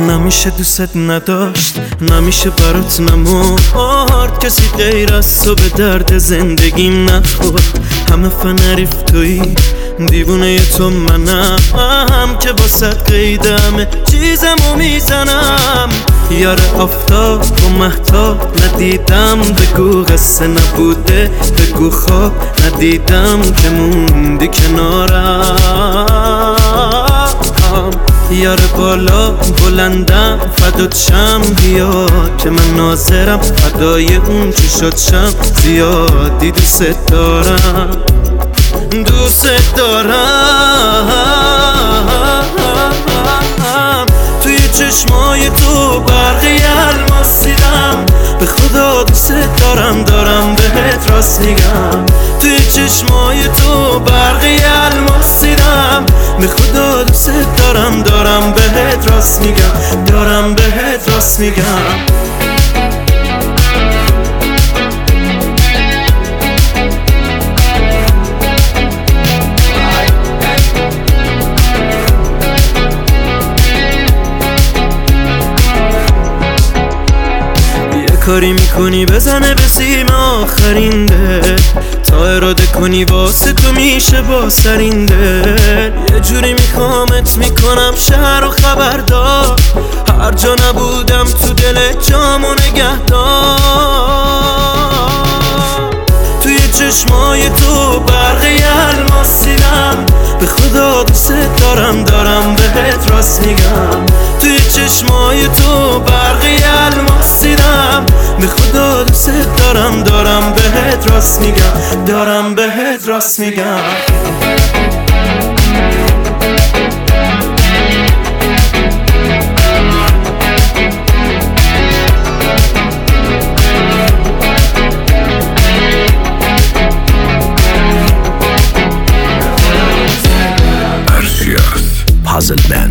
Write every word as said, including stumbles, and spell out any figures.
نمیشه دوست نداشت، نمیشه برات نمورد، کسی غیر از تو به درد زندگیم نخورد. همه فنریف تویی، دیوونه تو منم که واسه قید همه چیزمو میزنم. یار آفتاب و مهتاب ندیدم، بگو قصه نبوده، بگو خواب ندیدم که موندی کنارم. یار بالا بلندم فدات شم، بیا که من ناظرم فدای اون چی شد شم. زیادی دوست دارم، دوست دارم. توی چشمای تو برقی الماس دیدم، به خدا دوست دارم، دارم بهت راست میگم. توی چشمای تو برقی الماس دیدم، به خدا دوست دارم، دارم بهت راست میگم، دارم بهت راست میگم. کاری میکنی بزنه به سیم آخرین دل، تا اراده کنی واسه تو میشه بازترین دل. یه جوری میخوامت میکنم شهر و خبردار، هر جا نبودم تو دل جامو نگهدار. توی چشمای تو برقی الماس دیدم، به خدا دوست دارم، دارم بهت راست میگم. توی چشمای تو برقی الماس دیدم، به خدا دوست دارم، دارم بهت راست میگم، دارم بهت راست میگم. Puzzle Man.